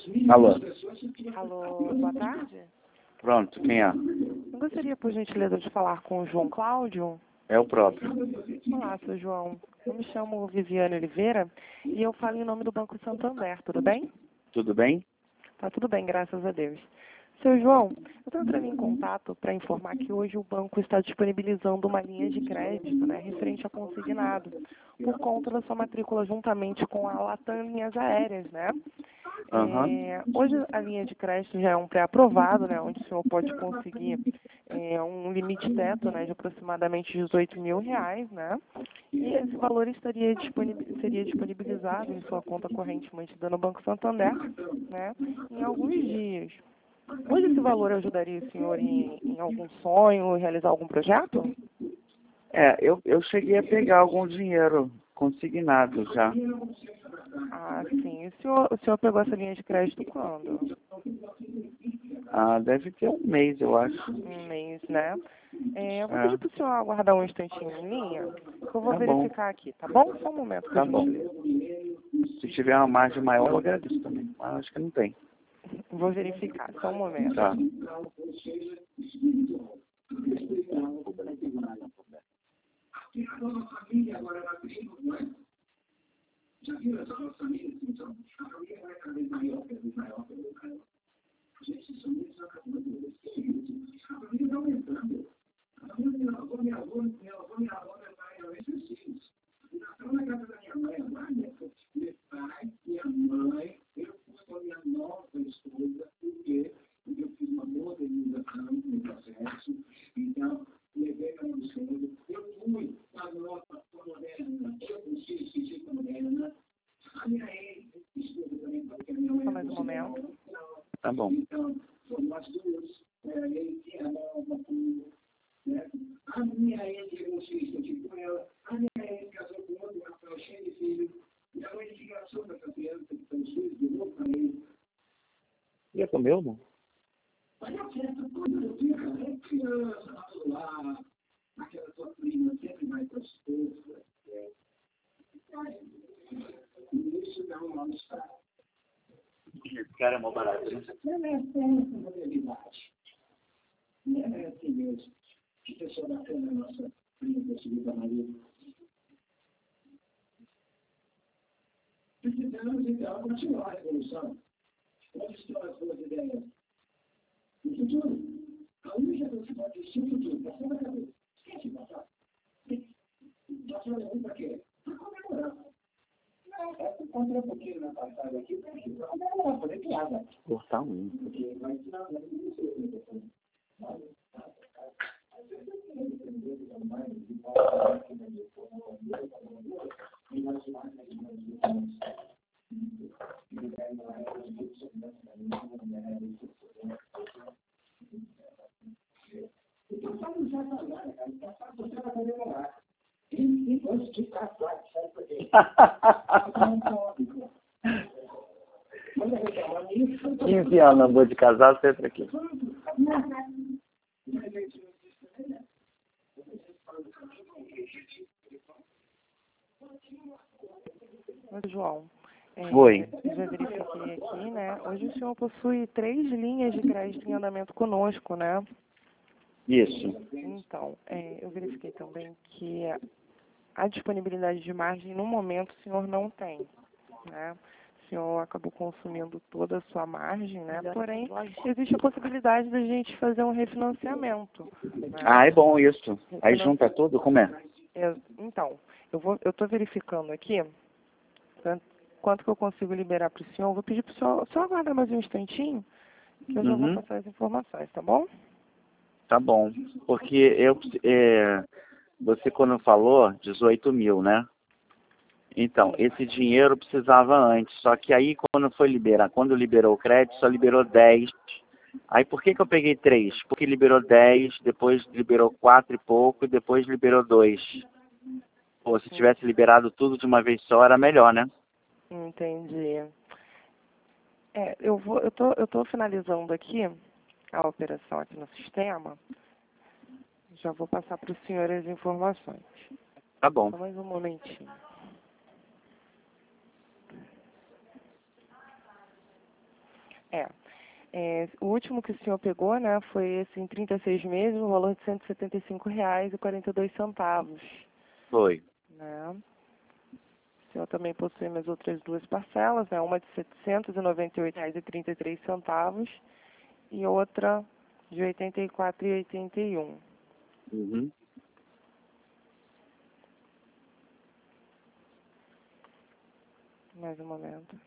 Alô? Alô, boa tarde. Pronto, quem é? Eu gostaria, por gentileza, de falar com o João Cláudio. É o próprio. Olá, seu João. Eu me chamo Viviane Oliveira e eu falo em nome do Banco Santander, tudo bem? Tudo bem? Tá tudo bem, graças a Deus. Seu João, eu estou entrando em contato para informar que hoje o banco está disponibilizando uma linha de crédito, né, referente a consignado, por conta da sua matrícula juntamente com a Latam Linhas Aéreas, né? Aham. Hoje a linha de crédito já é um pré-aprovado, né, onde o senhor pode conseguir um limite teto, né, de aproximadamente R$ 18.000, né? E esse valor seria disponibilizado em sua conta corrente mantida no Banco Santander, né, em alguns dias. Hoje esse valor ajudaria o senhor em algum sonho, realizar algum projeto? Eu cheguei a pegar algum dinheiro consignado já. Ah, sim. O senhor pegou essa linha de crédito quando? Ah, deve ter um mês, eu acho. Um mês, né? Eu vou pedir para o senhor aguardar um instantinho em linha, que eu vou Tá bom. verificar aqui, tá bom? Só um momento, por Tá bom. gentileza. Se tiver uma margem maior, eu agradeço também. Mas acho que não tem. Vou verificar, só um momento. Tá. Só mais um momento. Tá bom. Já comeu, não? Cara, é mó barato, né? Precisamos, então, continuar a revolução. Onde estão as boas ideias? No futuro, a única velocidade do seu futuro está sendo a cabeça. Esquece o passado. Passado é para quê? Para comemorar. Não, encontrei um pouquinho na passada aqui, para comemorar, fazer piada. Cortar um. Porque vai tirar da Quinze anos, amor de casar, sempre aqui. Oi, João. Oi. Eu já verifiquei aqui, né? Hoje o senhor possui 3 linhas de crédito em andamento conosco, né? Isso. Então, eu verifiquei também que a disponibilidade de margem, no momento, o senhor não tem, né? O senhor acabou consumindo toda a sua margem, né? Porém, existe a possibilidade da gente fazer um refinanciamento, né? Ah, é bom isso. Aí junta tudo, como é? Então, eu estou verificando aqui quanto que eu consigo liberar para o senhor. Eu vou pedir para o senhor só aguardar mais um instantinho, que eu já vou passar as informações, tá bom? Tá bom. Porque você quando falou 18.000, né? Então, esse dinheiro precisava antes. Só que aí quando liberou o crédito, só liberou 10. Aí por que eu peguei 3? Porque liberou 10, depois liberou 4 e pouco, e depois liberou 2. Pô, se tivesse liberado tudo de uma vez só, era melhor, né? Entendi. Eu tô finalizando aqui a operação aqui no sistema. Já vou passar para o senhor as informações. Tá bom. Só mais um momentinho. O último que o senhor pegou, né, foi esse em 36 meses, no valor de R$ 175,42. Foi. Né? O senhor também possui mais outras duas parcelas, né, uma de R$ 798,33 e outra de R$ 84,81. Uhum. Mais um momento.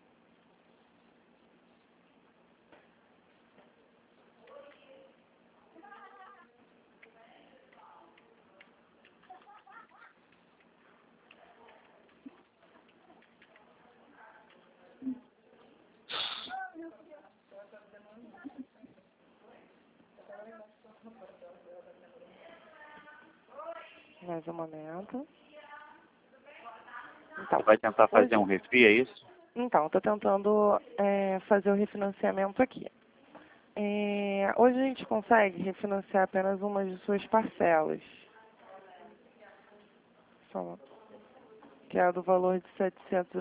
Mais um momento. Então, Você vai tentar fazer um refri, é isso? Então, estou tentando fazer o refinanciamento aqui. Hoje a gente consegue refinanciar apenas uma de suas parcelas, que é a do valor de R$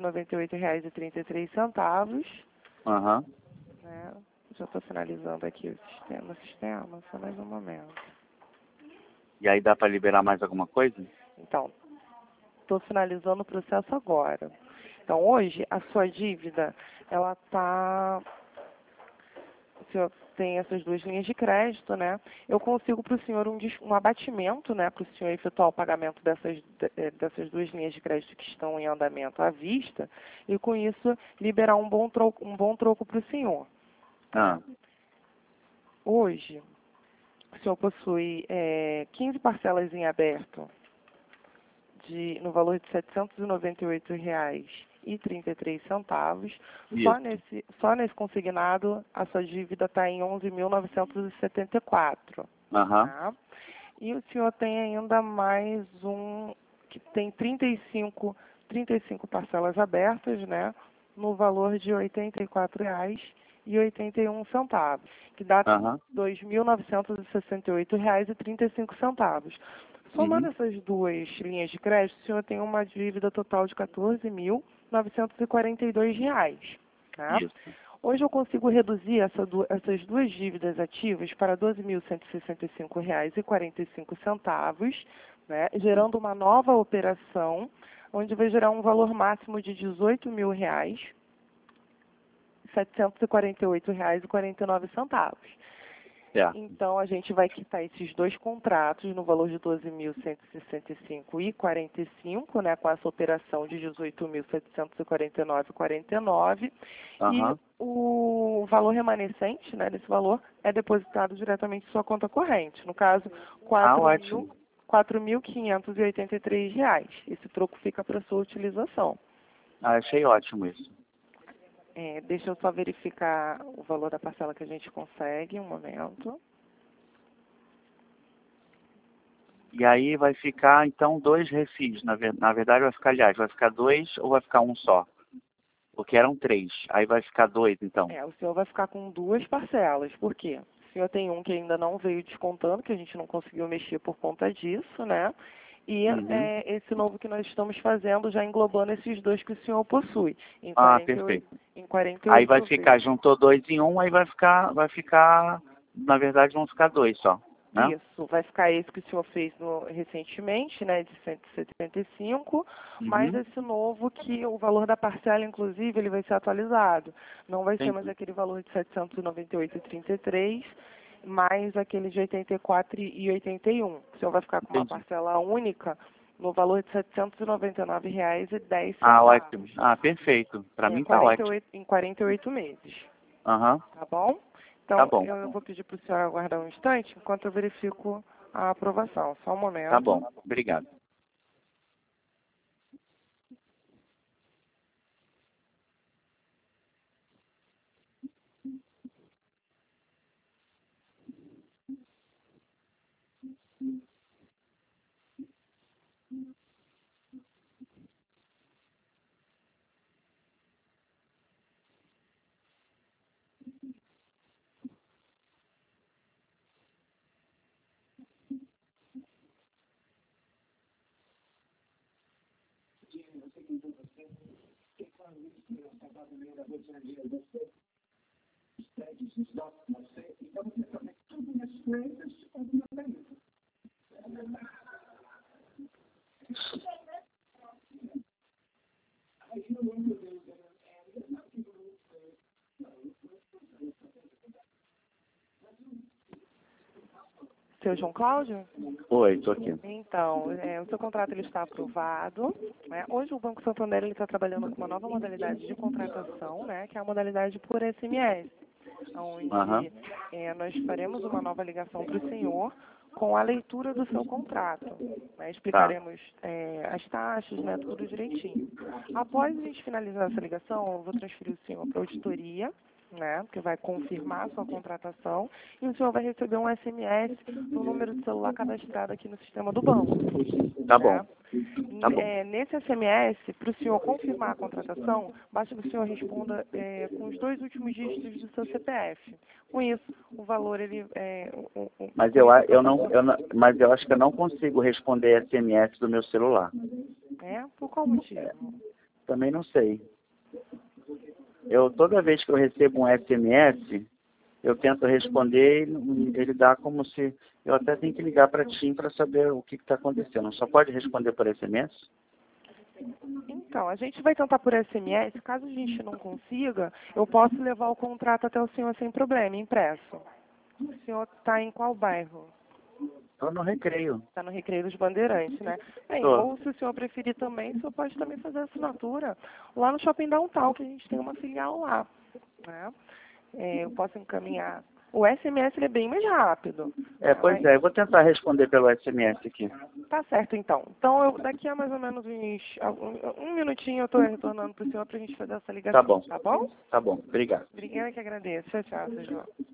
798,33. Aham. Né? Já estou finalizando aqui o sistema, só mais um momento. E aí dá para liberar mais alguma coisa? Então, estou finalizando o processo agora. Então, hoje, a sua dívida, ela está... O senhor tem essas duas linhas de crédito, né? Eu consigo para o senhor um abatimento, né? Para o senhor efetuar o pagamento dessas duas linhas de crédito que estão em andamento à vista e, com isso, liberar um bom troco para o senhor. Ah. Hoje, o senhor possui 15 parcelas em aberto no valor de R$ 798,33. Só nesse consignado, a sua dívida está em 11.974. Aham. Tá? E o senhor tem ainda mais um, que tem 35 parcelas abertas, né? No valor de R$ 84,81, que dá Aham. R$ 2.968,35. Somando Uhum. essas duas linhas de crédito, o senhor tem uma dívida total de R$ 14.942. Tá? Isso. Hoje eu consigo reduzir essas duas dívidas ativas para R$ 12.165,45, né, gerando uma nova operação, onde vai gerar um valor máximo de R$ 18.748,49. Certo. Então, a gente vai quitar esses dois contratos no valor de R$ 12.165,45, né, com essa operação de R$ 18.749,49. E Aham. o valor remanescente, né, desse valor é depositado diretamente em sua conta corrente. No caso, Ótimo. R$ 4.583. Esse troco fica para sua utilização. Achei ótimo isso. Deixa eu só verificar o valor da parcela que a gente consegue, um momento. E aí vai ficar, então, dois refis. Na verdade, vai ficar, aliás, vai ficar dois ou vai ficar um só? Porque eram três. Aí vai ficar dois, então. O senhor vai ficar com duas parcelas. Por quê? O senhor tem um que ainda não veio descontando, que a gente não conseguiu mexer por conta disso, né? E Uhum. Esse novo que nós estamos fazendo, já englobando esses dois que o senhor possui. Em Perfeito. 48 Aí vai ficar, vezes. juntou dois em um, aí vai ficar, na verdade, vão ficar dois só, né? Isso, vai ficar esse que o senhor fez recentemente, né, de 175, mais Uhum. esse novo que o valor da parcela, inclusive, ele vai ser atualizado. Não vai ser mais Entendi. aquele valor de 798,33, mais aquele de 84,81. O senhor vai ficar com uma Entendi. parcela única no valor de R$ 799,10. Ótimo. Perfeito. Para mim tá ótimo. Em 48 meses. Aham. Tá bom? Tá Então, bom. eu vou pedir para o senhor aguardar um instante enquanto eu verifico a aprovação. Só um Tá momento. bom. Obrigado. Seu João Cláudio? Oi, estou aqui. Então, o seu contrato ele está aprovado, né? Hoje o Banco Santander está trabalhando com uma nova modalidade de contratação, né? Que é a modalidade por SMS, onde nós faremos uma nova ligação para o senhor com a leitura do seu contrato, né? Explicaremos as taxas, né? Tudo direitinho. Após a gente finalizar essa ligação, eu vou transferir o senhor para a auditoria, né, que vai confirmar a sua contratação, e o senhor vai receber um SMS no número de celular cadastrado aqui no sistema do banco. Tá bom. Né? Tá bom. Nesse SMS, para o senhor confirmar a contratação, basta que o senhor responda com os 2 últimos dígitos do seu CPF. Com isso, o valor ele Mas mas eu acho que eu não consigo responder SMS do meu celular. Por qual motivo? Também não sei. Toda vez que eu recebo um SMS, eu tento responder e ele dá como se... Eu até tenho que ligar para a TIM para saber o que está acontecendo. Só pode responder por SMS? Então, a gente vai tentar por SMS. Caso a gente não consiga, eu posso levar o contrato até o senhor sem problema, impresso. O senhor está em qual bairro? Estou no Recreio. Está no Recreio dos Bandeirantes, né? Ou se o senhor preferir também, o senhor pode também fazer a assinatura lá no Shopping Downtown, que a gente tem uma filial lá, né? Eu posso encaminhar. O SMS ele é bem mais rápido. Eu vou tentar responder pelo SMS aqui. Tá certo, então. Então, daqui a mais ou menos um minutinho eu estou retornando para o senhor para a gente fazer essa ligação. Tá bom. Tá bom? Tá bom, obrigado. Obrigada que agradeço. Tchau, tchau, Sr. João.